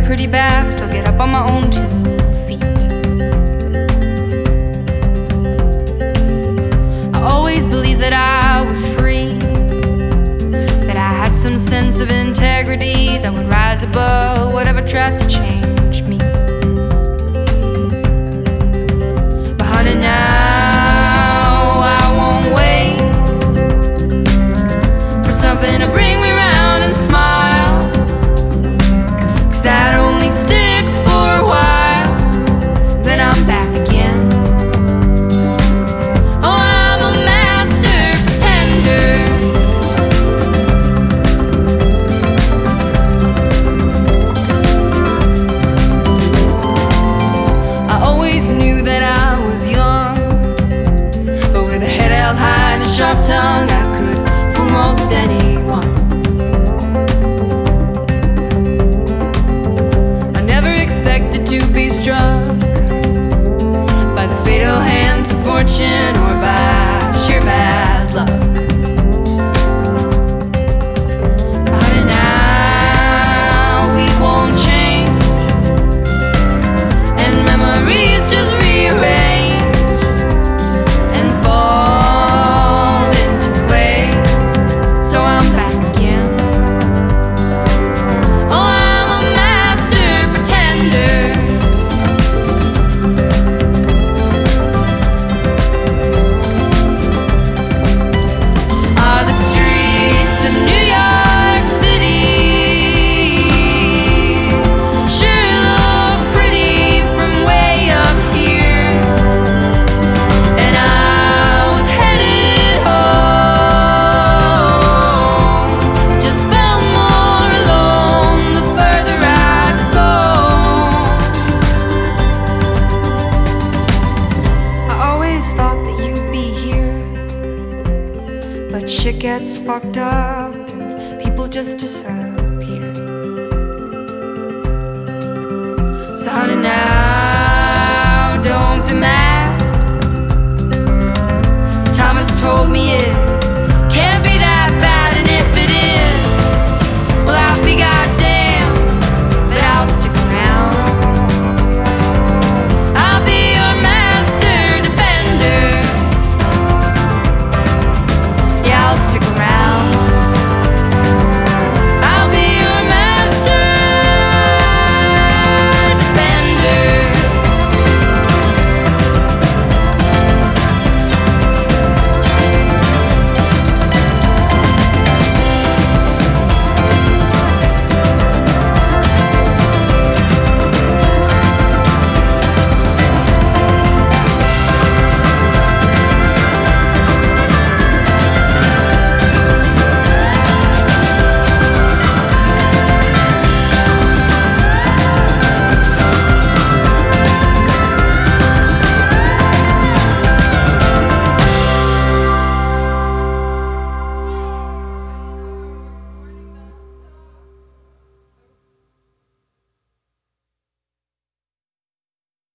pretty bad, still get up on my own 2 feet. I always believed that I was free, that I had some sense of integrity that would rise above whatever tried to change me. But honey, now I won't wait for something to bring me round and smile, 'cause that only sticks for a while, then I'm back again. Oh, I'm a master pretender. I always knew that I was young, but with a head held high and a sharp tongue, I could fool most anyone. I never expected to be struck by the fatal hands of fortune or by sheer bad luck. But now we won't change, and memories just rearrange and fall into place. So I'm back again. Oh, I'm a master pretender. Are the streets of New York City sure look pretty from way up here? And I was headed home, just felt more alone the further I'd go. I always thought that you'd be here, but shit gets fucked up and people just disappear.